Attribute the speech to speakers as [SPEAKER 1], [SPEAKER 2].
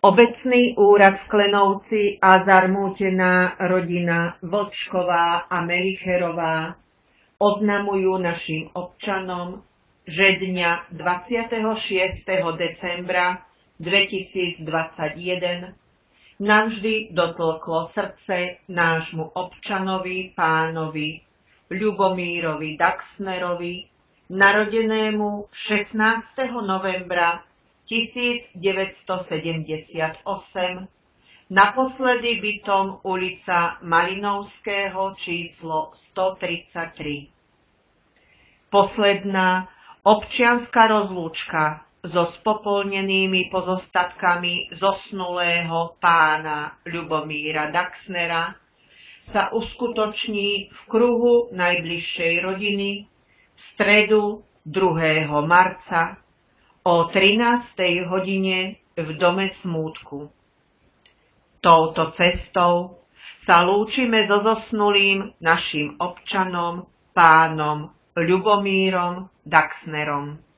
[SPEAKER 1] Obecný úrad v Klenovci a zarmútená rodina Vlčková a Melicherová oznamujú našim občanom, že dňa 26. decembra 2021 navždy dotlklo srdce nášmu občanovi pánovi Ľubomírovi Daxnerovi, narodenému 16. novembra 1978, naposledy bytom ulica Malinovského číslo 133. Posledná občianska rozlúčka so spopolnenými pozostatkami zosnulého pána Ľubomíra Daxnera sa uskutoční v kruhu najbližšej rodiny v stredu 2. marca o 13. hodine v Dome smútku. Touto cestou sa lúčime so zosnulým naším občanom, pánom Ľubomírom Daxnerom.